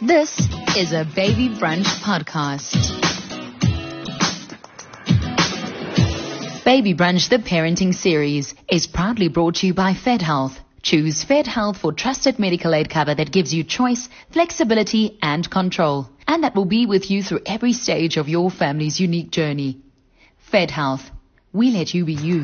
This is a Baby Brunch podcast. Baby Brunch, the parenting series, is proudly brought to you by FedHealth. Choose FedHealth for trusted medical aid cover that gives you choice, flexibility, and control. And that will be with you through every stage of your family's unique journey. FedHealth. We let you be you.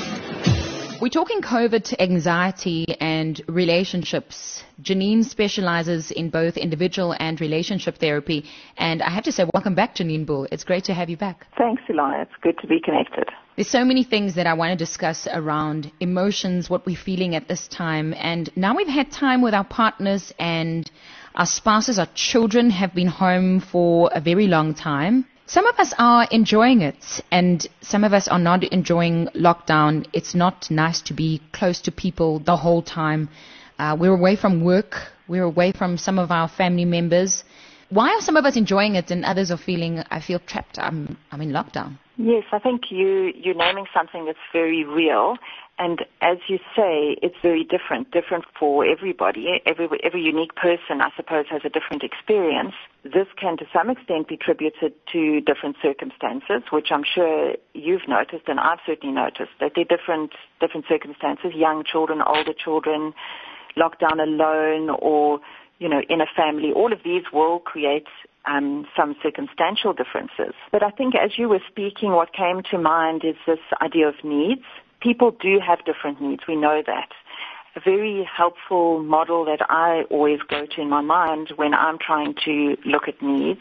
We're talking COVID to anxiety and relationships. Janine specializes in both individual and relationship therapy. And I have to say, welcome back, Janine Bull. It's great to have you back. Thanks, Eli. It's good to be connected. There's so many things that I want to discuss around emotions, what we're feeling at this time. And now we've had time with our partners and our spouses, our children have been home for a very long time. Some of us are enjoying it, and some of us are not enjoying lockdown. It's not nice to be close to people the whole time. We're away from work. We're away from some of our family members. Why are some of us enjoying it and others are feeling, I feel trapped, I'm in lockdown? Yes, I think you're naming something that's very real. And as you say, it's very different for everybody. Every unique person, I suppose, has a different experience. This can, to some extent, be attributed to different circumstances, which I'm sure you've noticed, and I've certainly noticed, that there are different circumstances, young children, older children, lockdown alone, or, in a family. All of these will create some circumstantial differences. But I think as you were speaking, what came to mind is this idea of needs. People do have different needs. We know that. A very helpful model that I always go to in my mind when I'm trying to look at needs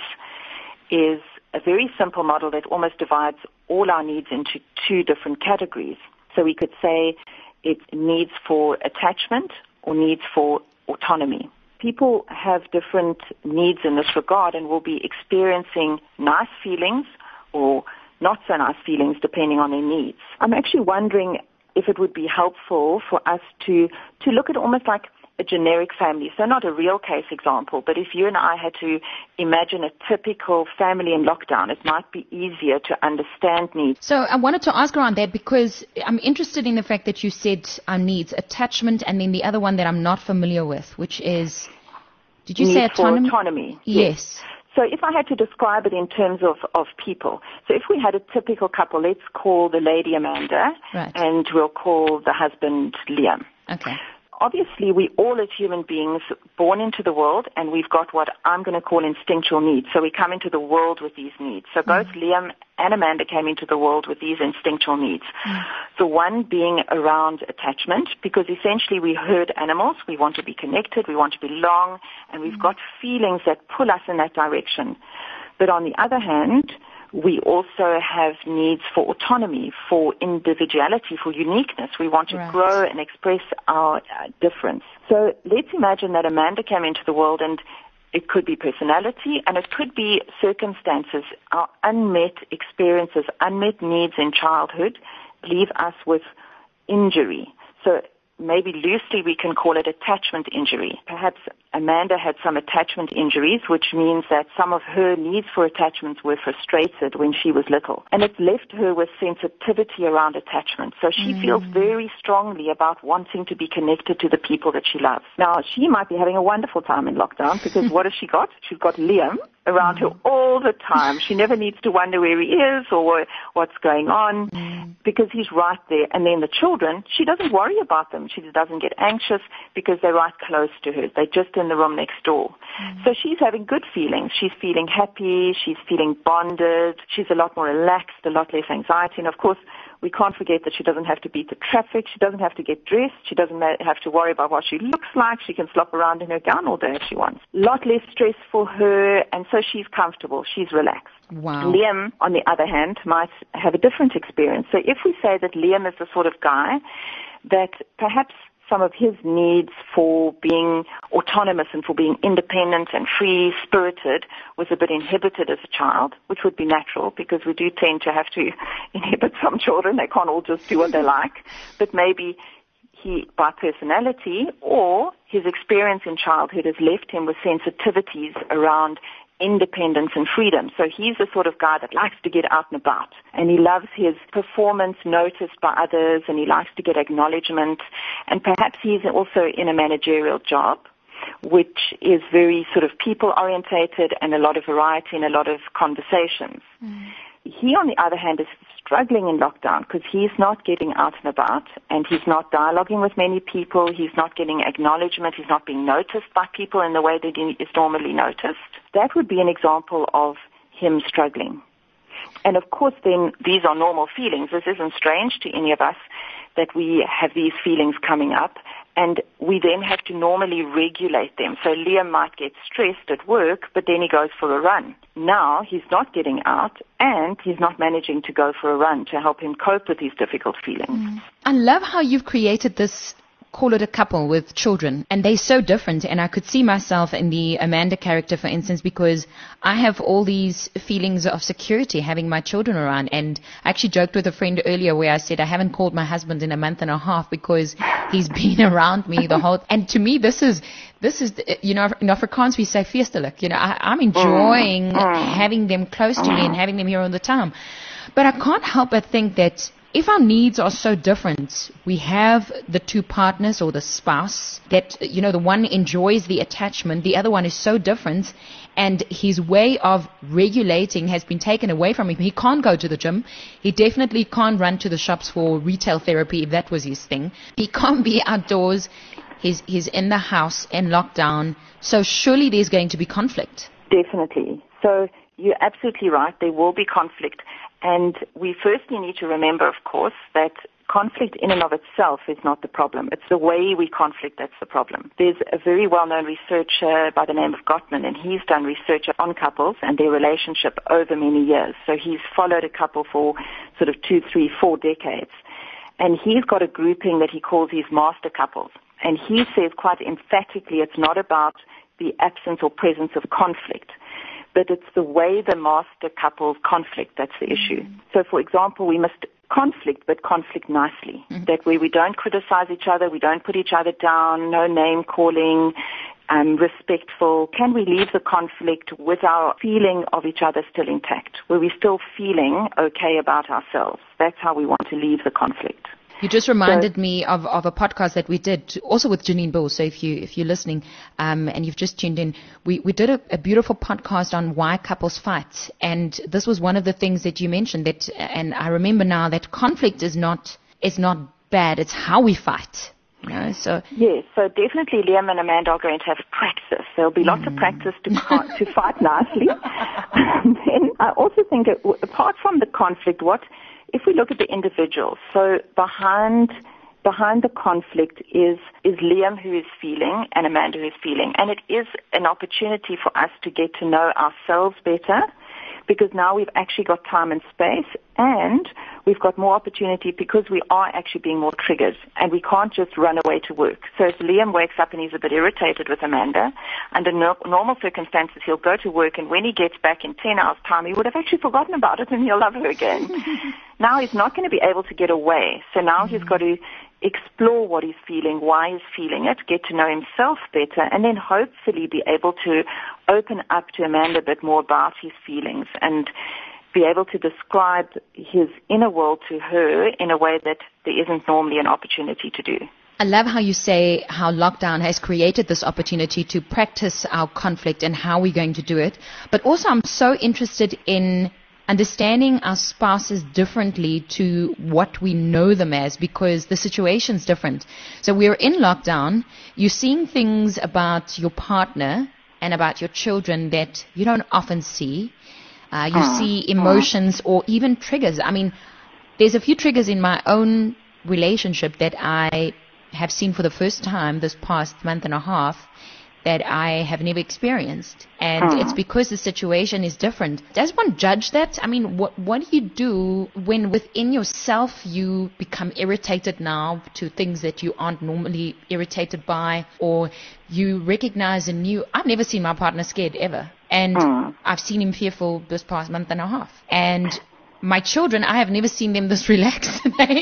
is a very simple model that almost divides all our needs into two different categories. So we could say it's needs for attachment or needs for autonomy. People have different needs in this regard and will be experiencing nice feelings or not so nice feelings depending on their needs. I'm actually wondering if it would be helpful for us to look at almost like a generic family. So not a real case example, but if you and I had to imagine a typical family in lockdown, it might be easier to understand needs. So I wanted to ask around that because I'm interested in the fact that you said our needs, attachment, and then the other one that I'm not familiar with, which is, did you say autonomy? Autonomy. Yes. So if I had to describe it in terms of people, so if we had a typical couple, let's call the lady Amanda, right, and we'll call the husband Liam. Okay. Obviously, we all as human beings born into the world, and we've got what I'm going to call instinctual needs. So we come into the world with these needs. So both Liam and Amanda came into the world with these instinctual needs. The one being around attachment, because essentially we herd animals. We want to be connected, we want to belong, and we've got feelings that pull us in that direction. But on the other hand, we also have needs for autonomy, for individuality, for uniqueness. We want to grow and express our difference. So let's imagine that Amanda came into the world, and it could be personality and it could be circumstances. Our unmet experiences, unmet needs in childhood leave us with injury. So maybe loosely we can call it attachment injury. Perhaps Amanda had some attachment injuries, which means that some of her needs for attachments were frustrated when she was little. And it left her with sensitivity around attachment. So she feels very strongly about wanting to be connected to the people that she loves. Now, she might be having a wonderful time in lockdown because what has she got? She's got Liam around her all the time. She never needs to wonder where he is or what's going on because he's right there. And then the children, she doesn't worry about them. She doesn't get anxious because they're right close to her. They're just in the room next door. So she's having good feelings. She's feeling happy. She's feeling bonded. She's a lot more relaxed, a lot less anxiety. And of course, we can't forget that she doesn't have to beat the traffic. She doesn't have to get dressed. She doesn't have to worry about what she looks like. She can slop around in her gown all day if she wants. A lot less stress for her, and so she's comfortable. She's relaxed. Wow. Liam, on the other hand, might have a different experience. So if we say that Liam is the sort of guy that perhaps some of his needs for being autonomous and for being independent and free-spirited was a bit inhibited as a child, which would be natural because we do tend to have to inhibit some children. They can't all just do what they like. But maybe he, by personality or his experience in childhood, has left him with sensitivities around independence and freedom. So he's the sort of guy that likes to get out and about, and he loves his performance noticed by others, and he likes to get acknowledgement, and perhaps he's also in a managerial job which is very sort of people-orientated and a lot of variety and a lot of conversations. He, on the other hand, is struggling in lockdown because he's not getting out and about and he's not dialoguing with many people. He's not getting acknowledgement. He's not being noticed by people in the way that he is normally noticed. That would be an example of him struggling. And of course, then these are normal feelings. This isn't strange to any of us that we have these feelings coming up. And we then have to normally regulate them. So Liam might get stressed at work, but then he goes for a run. Now he's not getting out and he's not managing to go for a run to help him cope with these difficult feelings. I love how you've created this, call it a couple with children, and they're so different. And I could see myself in the Amanda character, for instance, because I have all these feelings of security having my children around. And I actually joked with a friend earlier where I said I haven't called my husband in a month and a half because he's been around me the whole. And to me, this is you know, in Afrikaans we say feestelik. You know, I'm enjoying having them close to me and having them here all the time. But I can't help but think that if our needs are so different, we have the two partners or the spouse that, you know, the one enjoys the attachment, the other one is so different, and his way of regulating has been taken away from him. He can't go to the gym. He definitely can't run to the shops for retail therapy if that was his thing. He can't be outdoors. He's in the house in lockdown. So surely there's going to be conflict. Definitely. So you're absolutely right. There will be conflict. And we firstly need to remember, of course, that conflict in and of itself is not the problem. It's the way we conflict that's the problem. There's a very well-known researcher by the name of Gottman, and he's done research on couples and their relationship over many years. So he's followed a couple for sort of 2, 3, 4 decades. And he's got a grouping that he calls his master couples. And he says quite emphatically it's not about the absence or presence of conflict, but it's the way the master couples conflict that's the issue. So, for example, we must conflict, but conflict nicely. That way we don't criticize each other, we don't put each other down, no name calling, respectful. Can we leave the conflict with our feeling of each other still intact, where we're still feeling okay about ourselves? That's how we want to leave the conflict. You just reminded me of a podcast that we did also with Janine Bull. So if you're listening and you've just tuned in, we did a beautiful podcast on why couples fight. And this was one of the things that you mentioned that, and I remember now that conflict is not bad. It's how we fight. You know, so yes, so definitely Liam and Amanda are going to have practice. There'll be lots of practice to fight nicely. And then I also think apart from the conflict, if we look at the individuals, so behind the conflict is Liam who is feeling and Amanda who is feeling. And it is an opportunity for us to get to know ourselves better because now we've actually got time and space and we've got more opportunity because we are actually being more triggered and we can't just run away to work. So if Liam wakes up and he's a bit irritated with Amanda, under normal circumstances he'll go to work and when he gets back in 10 hours' time he would have actually forgotten about it and he'll love her again. Now he's not going to be able to get away. So now he's got to explore what he's feeling, why he's feeling it, get to know himself better, and then hopefully be able to open up to Amanda a bit more about his feelings and be able to describe his inner world to her in a way that there isn't normally an opportunity to do. I love how you say how lockdown has created this opportunity to practice our conflict and how we're going to do it. But also I'm so interested in understanding our spouses differently to what we know them as because the situation's different. So we're in lockdown. You're seeing things about your partner and about your children that you don't often see. You see emotions or even triggers. I mean, there's a few triggers in my own relationship that I have seen for the first time this past month and a half that I have never experienced. And it's because the situation is different. Does one judge that? I mean, what do you do when within yourself you become irritated now to things that you aren't normally irritated by, or you recognize I've never seen my partner scared ever. And I've seen him fearful this past month and a half. And my children, I have never seen them this relaxed.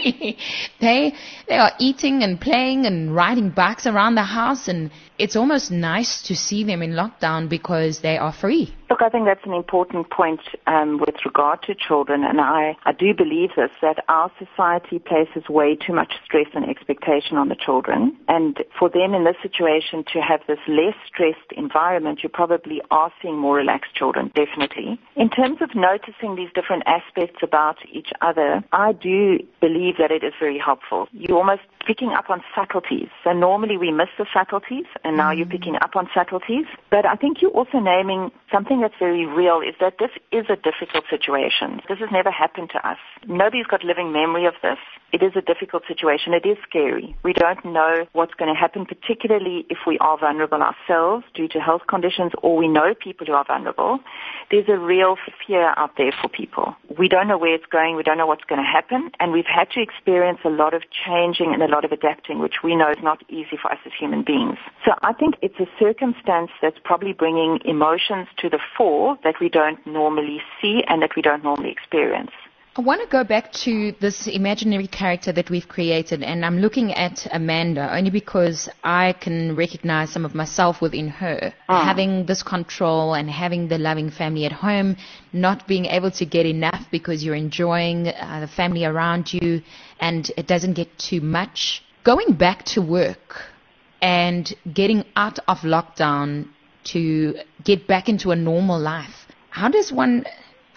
They are eating and playing and riding bikes around the house, and it's almost nice to see them in lockdown because they are free. Look, I think that's an important point with regard to children, and I do believe this, that our society places way too much stress and expectation on the children, and for them in this situation to have this less stressed environment, you probably are seeing more relaxed children, definitely. In terms of noticing these different aspects about each other, I do believe that it is very helpful. You're almost picking up on subtleties. So normally we miss the subtleties, and now you're picking up on subtleties. But I think you're also naming something that's very real, is that this is a difficult situation. This has never happened to us. Nobody's got living memory of this. It is a difficult situation. It is scary. We don't know what's going to happen, particularly if we are vulnerable ourselves due to health conditions, or we know people who are vulnerable. There's a real fear out there for people. We don't know where it's going. We don't know what's going to happen. And we've had to experience a lot of changing and a lot of adapting, which we know is not easy for us as human beings. So I think it's a circumstance that's probably bringing emotions to the fore that we don't normally see and that we don't normally experience. I want to go back to this imaginary character that we've created, and I'm looking at Amanda only because I can recognize some of myself within her. Having this control and having the loving family at home, not being able to get enough because you're enjoying the family around you and it doesn't get too much. Going back to work and getting out of lockdown to get back into a normal life. How does one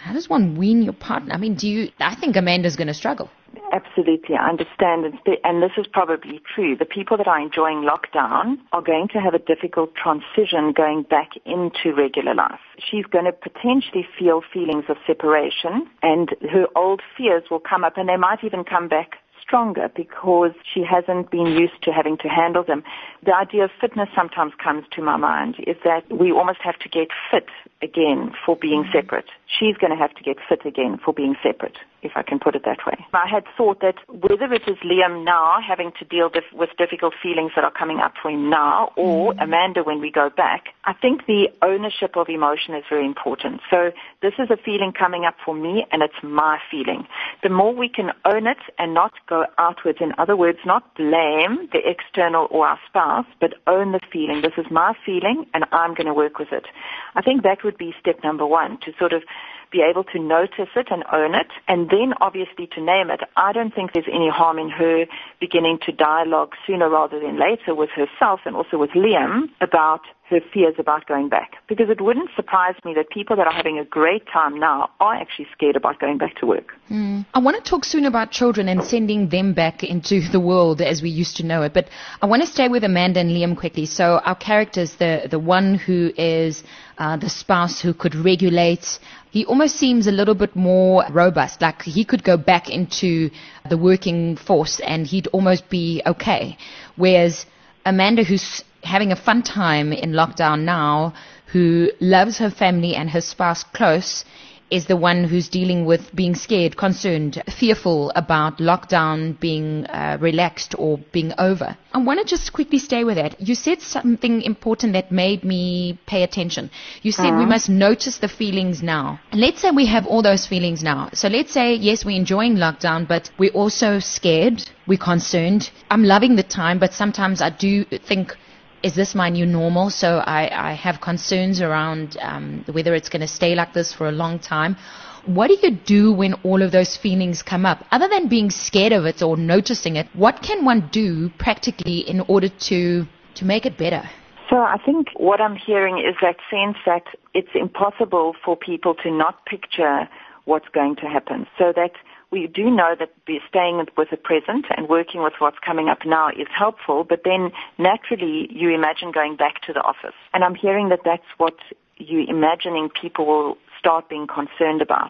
wean your partner? I mean, I think Amanda's going to struggle. Absolutely, I understand, and this is probably true. The people that are enjoying lockdown are going to have a difficult transition going back into regular life. She's going to potentially feel feelings of separation, and her old fears will come up, and they might even come back stronger because she hasn't been used to having to handle them. The idea of fitness sometimes comes to my mind, is that we almost have to get fit again for being separate. She's going to have to get fit again for being separate, if I can put it that way. I had thought that whether it is Liam now having to deal with difficult feelings that are coming up for him now, or Amanda when we go back, I think the ownership of emotion is very important. So this is a feeling coming up for me, and it's my feeling. The more we can own it and not go outwards, in other words, not blame the external or our spouse, but own the feeling. This is my feeling, and I'm going to work with it. I think that would be step number one, to sort of be able to notice it and own it, and then obviously to name it. I don't think there's any harm in her beginning to dialogue sooner rather than later with herself and also with Liam about her fears about going back, because it wouldn't surprise me that people that are having a great time now are actually scared about going back to work. I want to talk soon about children and sending them back into the world as we used to know it, but I want to stay with Amanda and Liam quickly. So our characters, the one who is the spouse who could regulate, he almost seems a little bit more robust, like he could go back into the working force and he'd almost be okay. Whereas Amanda, who's having a fun time in lockdown now, who loves her family and her spouse close, is the one who's dealing with being scared, concerned, fearful about lockdown being relaxed or being over. I want to just quickly stay with that. You said something important that made me pay attention. You said we must notice the feelings now. And let's say we have all those feelings now. So let's say, yes, we're enjoying lockdown, but we're also scared, we're concerned. I'm loving the time, but sometimes I do think, is this my new normal? So I have concerns around whether it's going to stay like this for a long time. What do you do when all of those feelings come up? Other than being scared of it or noticing it, what can one do practically in order to make it better? So I think what I'm hearing is that sense that it's impossible for people to not picture what's going to happen. So that we do know that staying with the present and working with what's coming up now is helpful, but then naturally you imagine going back to the office. And I'm hearing that that's what you're imagining people will start being concerned about.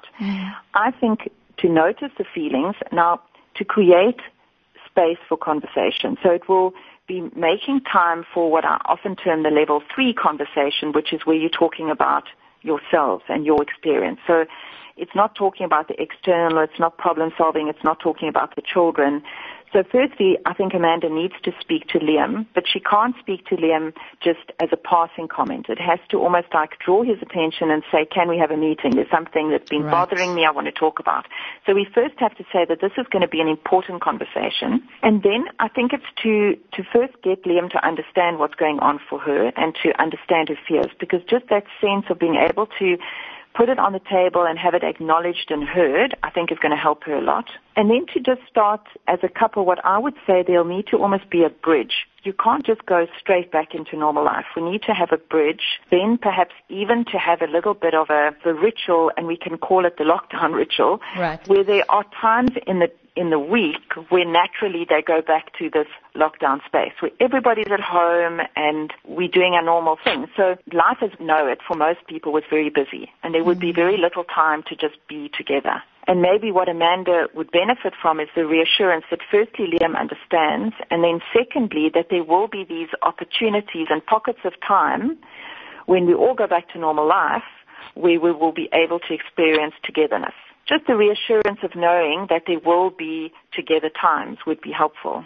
I think to notice the feelings, now to create space for conversation. So it will be making time for what I often term the level 3 conversation, which is where you're talking about yourselves and your experience. So it's not talking about the external, it's not problem solving, it's not talking about the children. So So firstly, I think Amanda needs to speak to Liam, but she can't speak to Liam just as a passing comment. It has to almost like draw his attention and say, can we have a meeting? There's something that's been bothering me I want to talk about. So we first have to say that this is going to be an important conversation. And then I think it's to first get Liam to understand what's going on for her and to understand her fears, because just that sense of being able to put it on the table and have it acknowledged and heard, I think is going to help her a lot. And then to just start as a couple, what I would say, there'll need to almost be a bridge. You can't just go straight back into normal life. We need to have a bridge, then perhaps even to have a little bit of a ritual, and we can call it the lockdown ritual, where there are times in the week where naturally they go back to this lockdown space where everybody's at home and we're doing our normal thing. So life as we know it for most people was very busy, and there would be very little time to just be together. And maybe what Amanda would benefit from is the reassurance that firstly Liam understands, and then secondly that there will be these opportunities and pockets of time when we all go back to normal life where we will be able to experience togetherness. Just the reassurance of knowing that there will be together times would be helpful.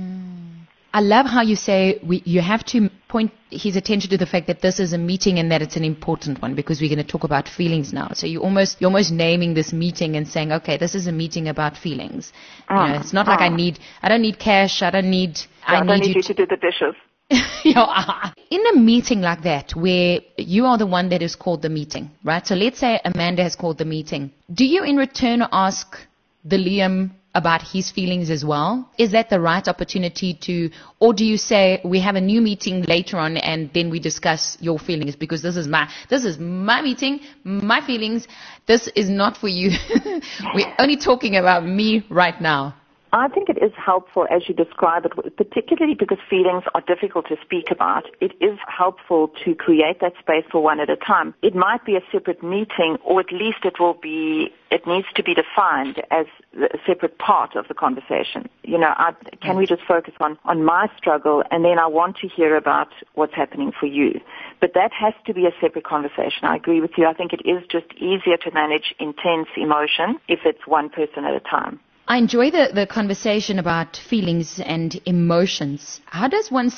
I love how you say you have to point his attention to the fact that this is a meeting and that it's an important one, because we're going to talk about feelings now. So you're almost naming this meeting and saying, okay, this is a meeting about feelings. It's not like I don't need cash. I don't need you to do the dishes. In a meeting like that, where you are the one that is called the meeting, right? So let's say Amanda has called the meeting. Do you in return ask the Liam about his feelings as well? Is that the right opportunity or do you say we have a new meeting later on and then we discuss your feelings, because this is my meeting, my feelings. This is not for you. We're only talking about me right now. I think it is helpful as you describe it, particularly because feelings are difficult to speak about. It is helpful to create that space for one at a time. It might be a separate meeting, or at least it needs to be defined as a separate part of the conversation. Can we just focus on my struggle, and then I want to hear about what's happening for you. But that has to be a separate conversation. I agree with you. I think it is just easier to manage intense emotion if it's one person at a time. I enjoy the conversation about feelings and emotions. How does one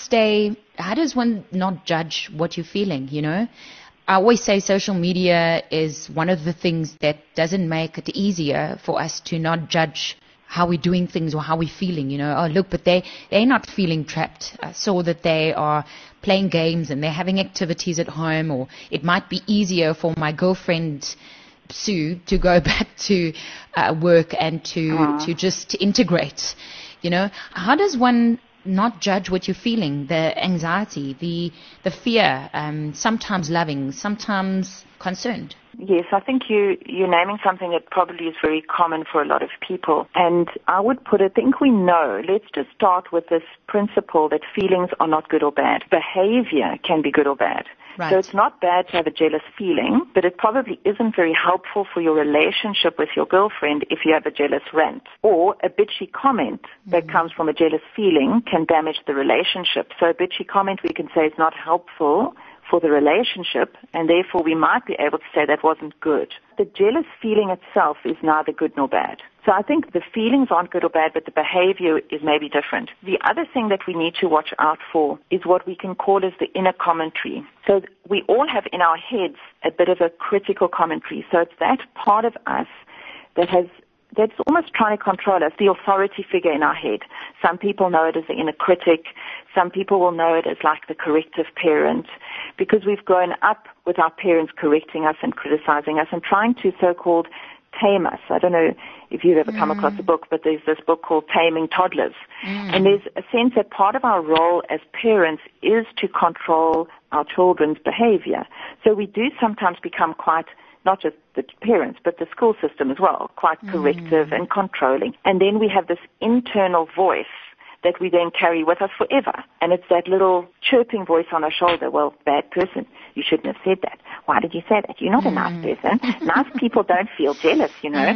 not judge what you're feeling, I always say social media is one of the things that doesn't make it easier for us to not judge how we're doing things or how we're feeling, Oh, look, but they're not feeling trapped. I saw that they are playing games and they're having activities at home, or it might be easier for my girlfriend Sue to go back to work and to just integrate, How does one not judge what you're feeling, the anxiety, the fear, sometimes loving, sometimes concerned? Yes, I think you're naming something that probably is very common for a lot of people. And I would think we know, let's just start with this principle that feelings are not good or bad. Behavior can be good or bad. Right. So it's not bad to have a jealous feeling, but it probably isn't very helpful for your relationship with your girlfriend if you have a jealous rant. Or a bitchy comment that comes from a jealous feeling can damage the relationship. So a bitchy comment we can say is not helpful for the relationship, and therefore we might be able to say that wasn't good. The jealous feeling itself is neither good nor bad. So I think the feelings aren't good or bad, but the behavior is maybe different. The other thing that we need to watch out for is what we can call as the inner commentary. So we all have in our heads a bit of a critical commentary. So it's that part of us that's almost trying to control us, the authority figure in our head. Some people know it as the inner critic. Some people will know it as like the corrective parent, because we've grown up with our parents correcting us and criticizing us and trying to so-called tame us. I don't know if you've ever come across a book, but there's this book called Taming Toddlers. And there's a sense that part of our role as parents is to control our children's behavior. So we do sometimes become quite, not just the parents, but the school system as well, quite corrective and controlling. And then we have this internal voice that we then carry with us forever. And it's that little chirping voice on our shoulder. Well, bad person, you shouldn't have said that. Why did you say that? You're not a nice person. Nice people don't feel jealous,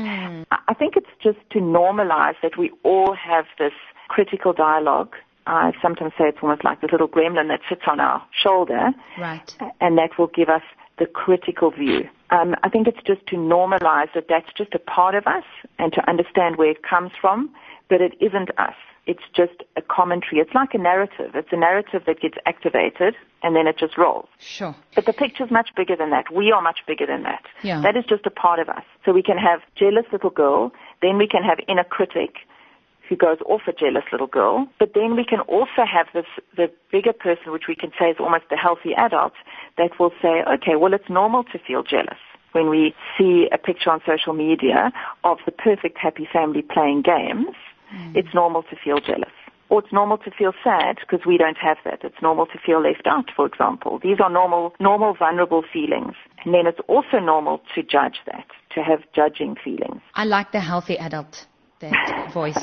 I think it's just to normalize that we all have this critical dialogue. I sometimes say it's almost like the little gremlin that sits on our shoulder. Right. And that will give us the critical view. I think it's just to normalize that that's just a part of us and to understand where it comes from, but it isn't us. It's just a commentary. It's like a narrative. It's a narrative that gets activated and then it just rolls. Sure. But the picture's much bigger than that. We are much bigger than that. Yeah. That is just a part of us. So we can have jealous little girl, then we can have inner critic who goes off a jealous little girl, but then we can also have the bigger person, which we can say is almost the healthy adult, that will say, okay, well, it's normal to feel jealous. When we see a picture on social media of the perfect happy family playing games, it's normal to feel jealous. Or it's normal to feel sad because we don't have that. It's normal to feel left out, for example. These are normal, vulnerable feelings. And then it's also normal to judge that, to have judging feelings. I like the healthy adult, that voice.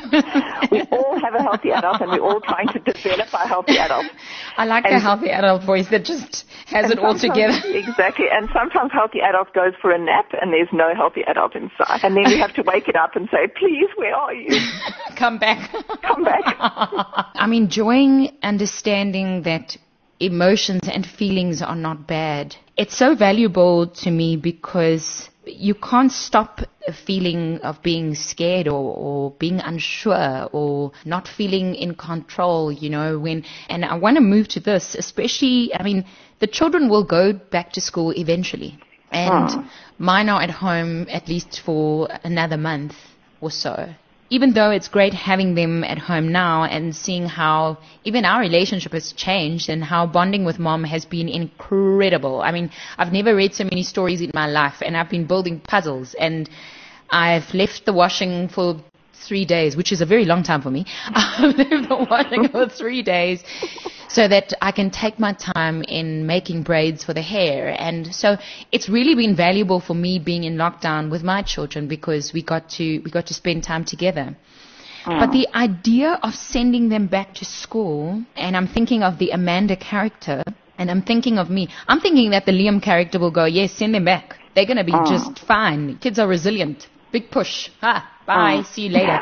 We all have a healthy adult and we're all trying to develop our healthy adult. I like the healthy adult voice that just has it all together. Exactly. And sometimes healthy adult goes for a nap and there's no healthy adult inside. And then we have to wake it up and say, please, where are you? Come back. Come back. I'm enjoying understanding that emotions and feelings are not bad. It's so valuable to me because you can't stop a feeling of being scared or being unsure or not feeling in control, and I want to move to this, especially, the children will go back to school eventually. And mine are at home at least for another month or so. Even though it's great having them at home now and seeing how even our relationship has changed and how bonding with mom has been incredible. I've never read so many stories in my life, and I've been building puzzles, and I've left the washing for 3 days, which is a very long time for me. I've left the washing for 3 days so that I can take my time in making braids for the hair. And so it's really been valuable for me being in lockdown with my children because we got to spend time together. But the idea of sending them back to school, and I'm thinking of the Amanda character, and I'm thinking of me. I'm thinking that the Liam character will go, yes, send them back. They're going to be just fine. Kids are resilient. Big push. Bye. See you later.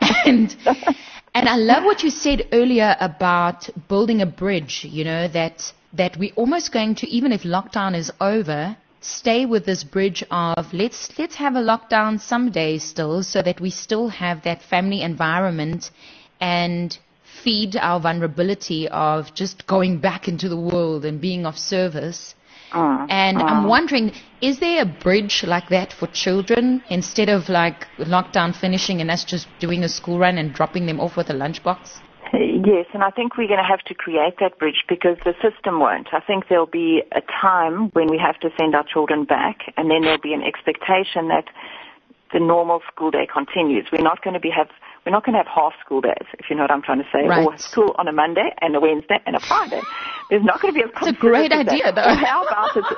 And I love what you said earlier about building a bridge, that we're almost going to, even if lockdown is over, stay with this bridge of let's have a lockdown some days still so that we still have that family environment and feed our vulnerability of just going back into the world and being of service. I'm wondering, is there a bridge like that for children instead of like lockdown finishing and us just doing a school run and dropping them off with a lunchbox? Yes, and I think we're going to have to create that bridge because the system won't. I think there'll be a time when we have to send our children back, and then there'll be an expectation that the normal school day continues. We're not going to have half school days, if you know what I'm trying to say, right. Or school on a Monday and a Wednesday and a Friday. There's not going to be It's a great idea, though. Or how about a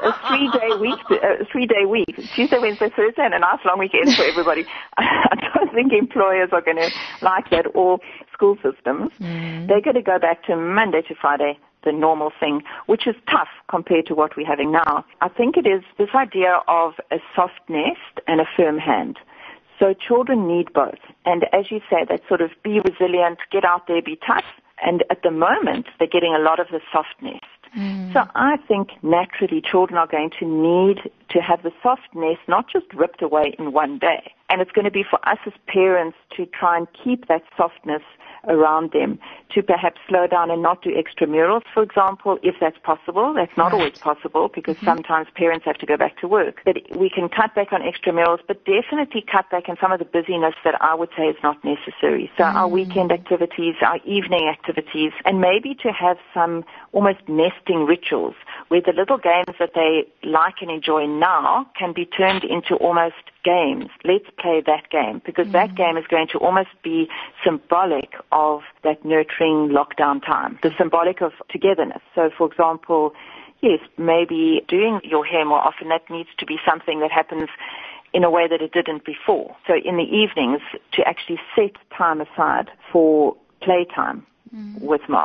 3-day week, Tuesday, Wednesday, Thursday, and a nice long weekend for everybody. I don't think employers are going to like that, or school systems. They're going to go back to Monday to Friday, the normal thing, which is tough compared to what we're having now. I think it is this idea of a soft nest and a firm hand. So children need both. And as you say, that sort of be resilient, get out there, be tough. And at the moment, they're getting a lot of the soft nest. So I think naturally children are going to need to have the soft nest not just ripped away in one day. And it's going to be for us as parents to try and keep that softness around them, to perhaps slow down and not do extramurals, for example, if that's possible. That's not always possible because sometimes parents have to go back to work. But we can cut back on extramurals, but definitely cut back on some of the busyness that I would say is not necessary. So our weekend activities, our evening activities, and maybe to have some almost nesting rituals where the little games that they like and enjoy now can be turned into almost games. Let's play that game, because that game is going to almost be symbolic of that nurturing lockdown time, the symbolic of togetherness. So, for example, yes, maybe doing your hair more often, that needs to be something that happens in a way that it didn't before. So in the evenings, to actually set time aside for playtime with mom.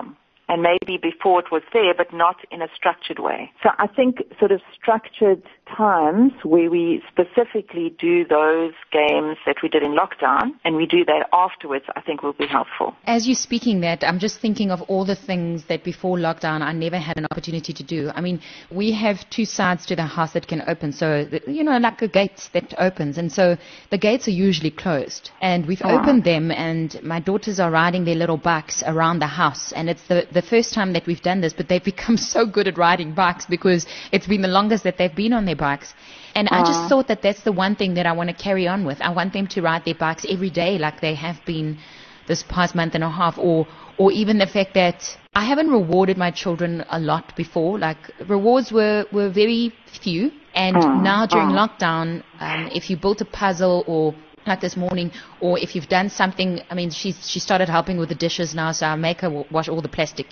And maybe before it was there, but not in a structured way. So I think sort of structured times where we specifically do those games that we did in lockdown, and we do that afterwards, I think will be helpful. As you're speaking that, I'm just thinking of all the things that before lockdown I never had an opportunity to do. I mean, we have two sides to the house that can open. So, like a gate that opens. And so the gates are usually closed. And we've opened them, and my daughters are riding their little bikes around the house. And it's the first time that we've done this, but they've become so good at riding bikes because it's been the longest that they've been on their bikes. And I just thought that that's the one thing that I want to carry on with. I want them to ride their bikes every day like they have been this past month and a half, or even the fact that I haven't rewarded my children a lot before. Like, rewards were very few. And now during lockdown, if you built a puzzle, or like this morning, or if you've done something, I mean, she started helping with the dishes now, so I make her wash all the plastic,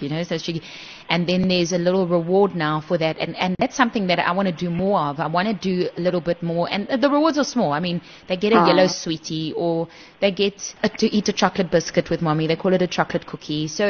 and then there's a little reward now for that, and that's something that I want to do more of. I want to do a little bit more, and the rewards are small. I mean, they get a yellow sweetie, or they get to eat a chocolate biscuit with mommy. They call it a chocolate cookie. So,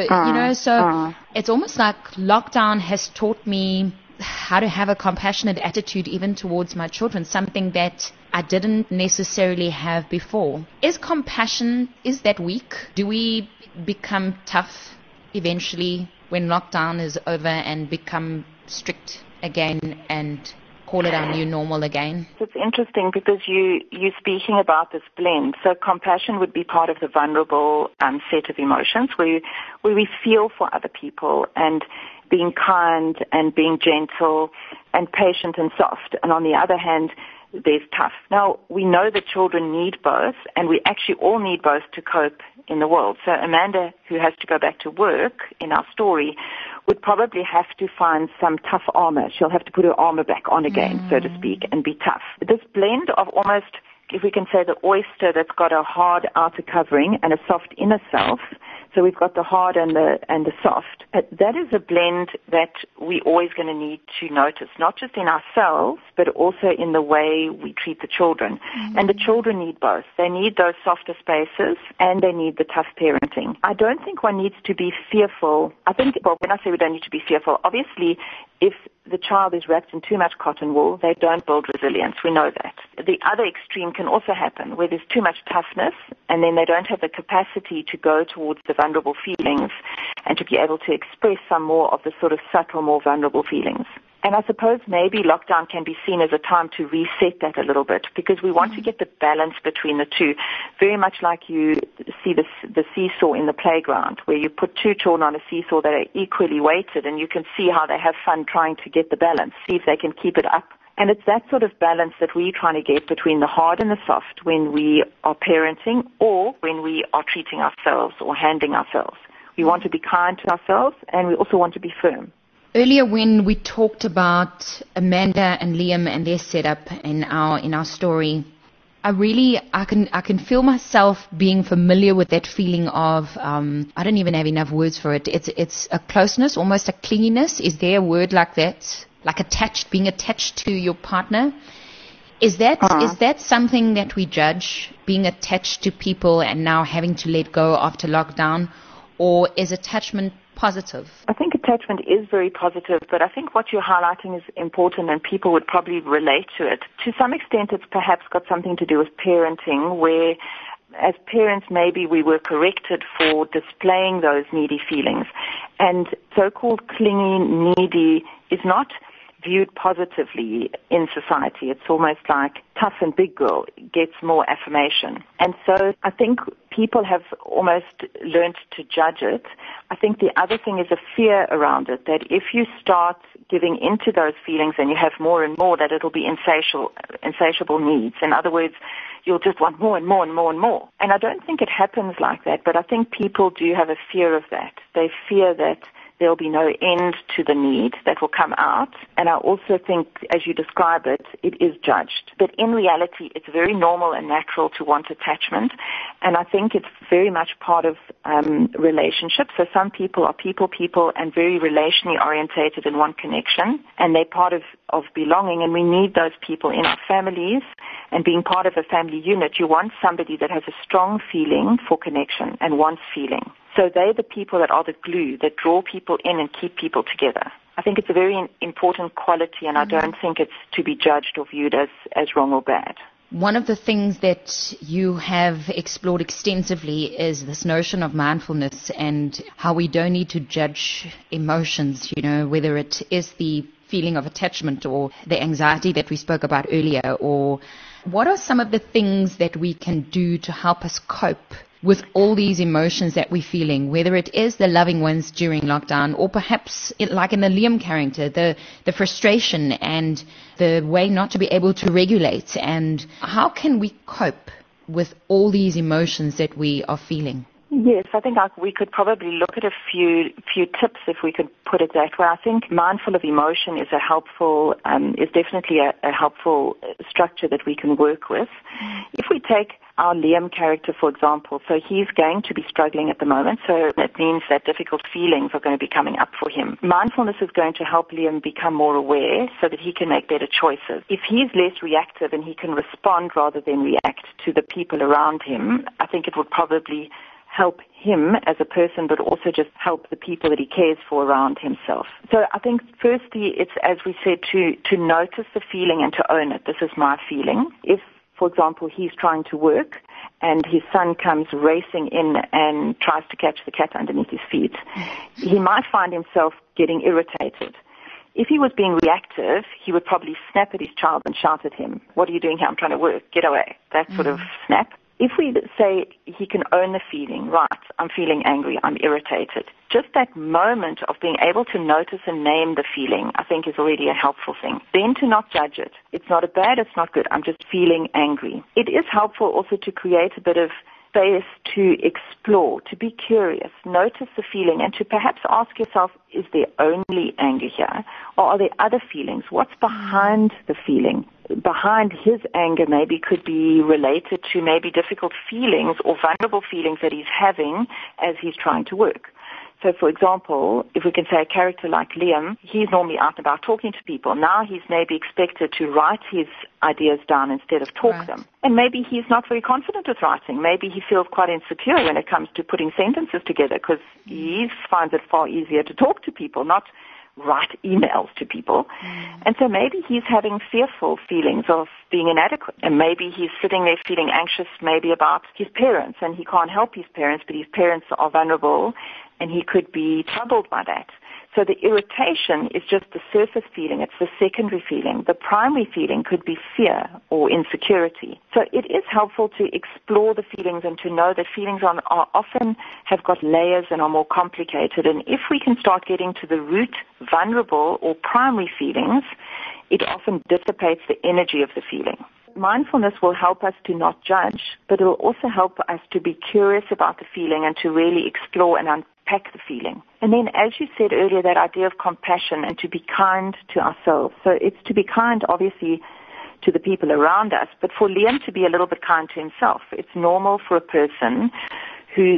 it's almost like lockdown has taught me how to have a compassionate attitude even towards my children, something that I didn't necessarily have before. Is compassion, is that weak? Do we become tough eventually when lockdown is over and become strict again and call it our new normal again? It's interesting because you're speaking about this blend. So compassion would be part of the vulnerable set of emotions where we feel for other people, and being kind and being gentle and patient and soft. And on the other hand, there's tough. Now, we know that children need both, and we actually all need both to cope in the world. So Amanda, who has to go back to work in our story, would probably have to find some tough armor. She'll have to put her armor back on again, so to speak, and be tough. This blend of almost, if we can say, the oyster that's got a hard outer covering and a soft inner self. So we've got the hard and the soft. That is a blend that we're always going to need to notice, not just in ourselves, but also in the way we treat the children. And the children need both. They need those softer spaces, and they need the tough parenting. I don't think one needs to be fearful. I think, when I say we don't need to be fearful, obviously, if the child is wrapped in too much cotton wool, they don't build resilience. We know that. The other extreme can also happen, where there's too much toughness, and then they don't have the capacity to go towards the vulnerable feelings and to be able to express some more of the sort of subtle, more vulnerable feelings. And I suppose maybe lockdown can be seen as a time to reset that a little bit, because we want to get the balance between the two, very much like you see the seesaw in the playground, where you put two children on a seesaw that are equally weighted, and you can see how they have fun trying to get the balance, see if they can keep it up. And it's that sort of balance that we're trying to get between the hard and the soft when we are parenting, or when we are treating ourselves or handling ourselves. We want to be kind to ourselves, and we also want to be firm. Earlier, when we talked about Amanda and Liam and their setup in our story, I can feel myself being familiar with that feeling of I don't even have enough words for it. It's a closeness, almost a clinginess. Is there a word like that? Like being attached to your partner? Is that something that we judge, being attached to people and now having to let go after lockdown, or is attachment positive? I think attachment is very positive, but I think what you're highlighting is important, and people would probably relate to it. To some extent, it's perhaps got something to do with parenting, where as parents maybe we were corrected for displaying those needy feelings. And so-called clingy, needy is not viewed positively in society. It's almost like tough and big girl gets more affirmation. And so I think people have almost learned to judge it. I think the other thing is a fear around it, that if you start giving into those feelings and you have more and more, that it'll be insatiable needs. In other words, you'll just want more and more and more and more. And I don't think it happens like that, but I think people do have a fear of that. They fear that there'll be no end to the need that will come out. And I also think, as you describe it, it is judged. But in reality, it's very normal and natural to want attachment. And I think it's very much part of relationships. So some people are people and very relationally orientated and want connection. And they're part of belonging. And we need those people in our families. And being part of a family unit, you want somebody that has a strong feeling for connection and wants feeling. So they're the people that are the glue that draw people in and keep people together. I think it's a very important quality, and I don't think it's to be judged or viewed as wrong or bad. One of the things that you have explored extensively is this notion of mindfulness and how we don't need to judge emotions, whether it is the feeling of attachment or the anxiety that we spoke about earlier, or what are some of the things that we can do to help us cope with all these emotions that we're feeling, whether it is the loving ones during lockdown or perhaps like in the Liam character, the frustration and the way not to be able to regulate, and how can we cope with all these emotions that we are feeling? Yes, I think we could probably look at a few tips, if we could put it that way. I think mindful of emotion is definitely a helpful structure that we can work with. If we take our Liam character, for example, so he's going to be struggling at the moment, so that means that difficult feelings are going to be coming up for him. Mindfulness is going to help Liam become more aware so that he can make better choices. If he's less reactive and he can respond rather than react to the people around him, I think it would probably help him as a person, but also just help the people that he cares for around himself. So I think firstly, it's, as we said, to notice the feeling and to own it. This is my feeling. If, for example, he's trying to work and his son comes racing in and tries to catch the cat underneath his feet, he might find himself getting irritated. If he was being reactive, he would probably snap at his child and shout at him, "What are you doing here? I'm trying to work. Get away." That sort of snap. If we say he can own the feeling, right, I'm feeling angry, I'm irritated, just that moment of being able to notice and name the feeling, I think is already a helpful thing. Then to not judge it. It's not a bad, it's not good, I'm just feeling angry. It is helpful also to create a bit of space to explore, to be curious, notice the feeling, and to perhaps ask yourself, is there only anger here? Or are there other feelings? What's behind the feeling? Behind his anger maybe could be related to maybe difficult feelings or vulnerable feelings that he's having as he's trying to work. So, for example, if we can say a character like Liam, he's normally out and about talking to people. Now he's maybe expected to write his ideas down instead of talk them. And maybe he's not very confident with writing. Maybe he feels quite insecure when it comes to putting sentences together because he finds it far easier to talk to people, not write emails to people. And so maybe he's having fearful feelings of being inadequate. And maybe he's sitting there feeling anxious maybe about his parents, and he can't help his parents, but his parents are vulnerable, and he could be troubled by that. So the irritation is just the surface feeling. It's the secondary feeling. The primary feeling could be fear or insecurity. So it is helpful to explore the feelings and to know that feelings are often have got layers and are more complicated. And if we can start getting to the root vulnerable or primary feelings, it often dissipates the energy of the feeling. Mindfulness will help us to not judge, but it will also help us to be curious about the feeling and to really explore and unpack the feeling. And then, as you said earlier, that idea of compassion and to be kind to ourselves. So it's to be kind, obviously, to the people around us, but for Liam to be a little bit kind to himself. It's normal for a person who's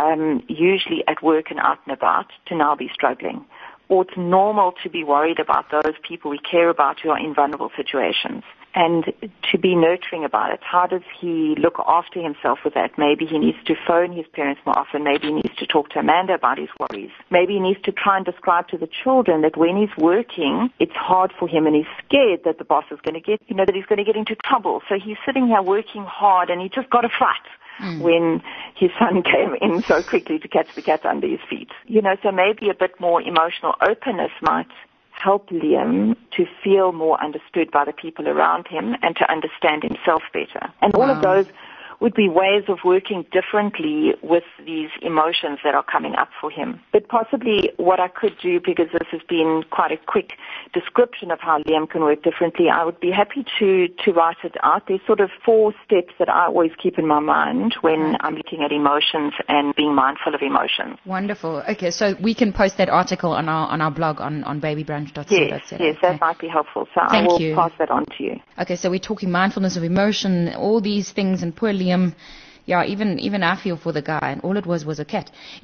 usually at work and out and about to now be struggling. Or it's normal to be worried about those people we care about who are in vulnerable situations. And to be nurturing about it. How does he look after himself with that? Maybe he needs to phone his parents more often. Maybe he needs to talk to Amanda about his worries. Maybe he needs to try and describe to the children that when he's working, it's hard for him and he's scared that the boss is going to get, that he's going to get into trouble. So he's sitting here working hard and he just got a fright when his son came in so quickly to catch the cat under his feet. So maybe a bit more emotional openness might help Liam to feel more understood by the people around him and to understand himself better. And all of those would be ways of working differently with these emotions that are coming up for him. But possibly what I could do, because this has been quite a quick description of how Liam can work differently, I would be happy to write it out. There's sort of 4 steps that I always keep in my mind when I'm looking at emotions and being mindful of emotions. Wonderful. Okay, so we can post that article on our blog on babybranch.co.za. Yes, that might be helpful. So I will pass that on to you. Okay, so we're talking mindfulness of emotion, all these things, and poor Liam. Yeah, even I feel for the guy, and all it was a cat,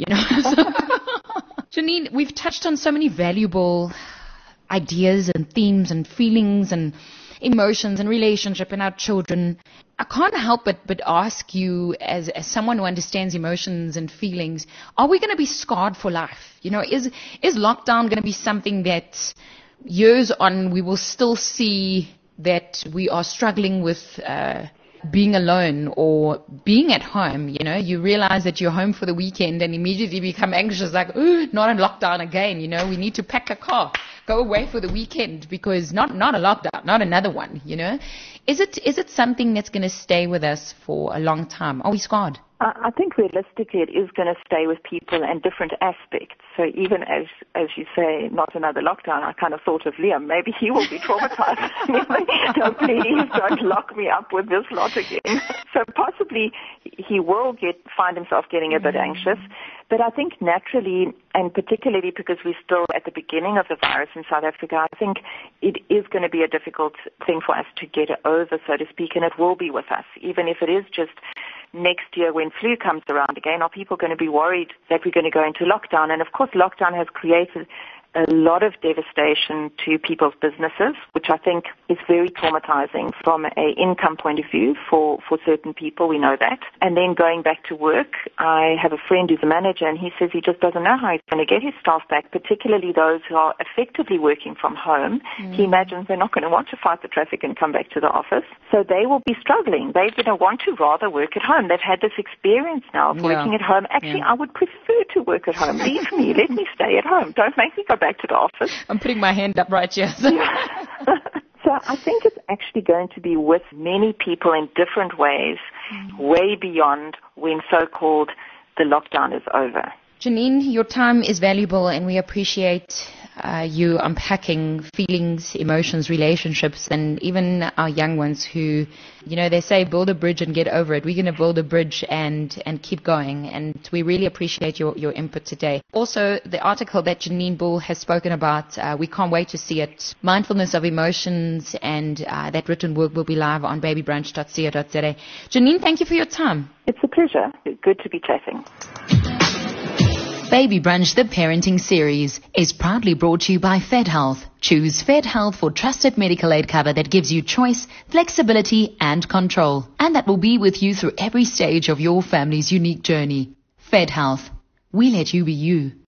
Janine, we've touched on so many valuable ideas and themes and feelings and emotions and relationship and our children, I can't help but ask you, as someone who understands emotions and feelings, are we going to be scarred for life? You know, is lockdown going to be something that years on we will still see that we are struggling with being alone or being at home? You know, you realize that you're home for the weekend and immediately become anxious, like, oh, not in lockdown again. You know, we need to pack a car, go away for the weekend because not a lockdown, not another one. You know, is it something that's going to stay with us for a long time? Are we scarred? I think realistically it is going to stay with people and different aspects. So even as you say, not another lockdown, I kind of thought of Liam. Maybe he will be traumatized. No, please don't lock me up with this lot again. So possibly he will find himself getting a bit anxious. But I think naturally, and particularly because we're still at the beginning of the virus in South Africa, I think it is going to be a difficult thing for us to get over, so to speak, and it will be with us, even if it is just next year when flu comes around again. Are people going to be worried that we're going to go into lockdown? And of course, lockdown has created a lot of devastation to people's businesses, which I think is very traumatizing from an income point of view for certain people. We know that. And then going back to work, I have a friend who's a manager, and he says he just doesn't know how he's going to get his staff back, particularly those who are effectively working from home. He imagines they're not going to want to fight the traffic and come back to the office. So they will be struggling. They're going to want to rather work at home. They've had this experience now of working at home. Actually, I would prefer to work at home. Leave me. Let me stay at home. Don't make me go back to the office. I'm putting my hand up right here. So I think it's actually going to be with many people in different ways, way beyond when so-called the lockdown is over. Janine, your time is valuable and we appreciate you unpacking feelings, emotions, relationships, and even our young ones who, you know, they say build a bridge and get over it. We're going to build a bridge and keep going. And we really appreciate your input today. Also, the article that Janine Bull has spoken about, we can't wait to see it. Mindfulness of Emotions, and that written work will be live on babybrunch.co.za. Janine, thank you for your time. It's a pleasure. Good to be chatting. Baby Brunch, the parenting series, is proudly brought to you by FedHealth. Choose FedHealth for trusted medical aid cover that gives you choice, flexibility, and control. And that will be with you through every stage of your family's unique journey. FedHealth. We let you be you.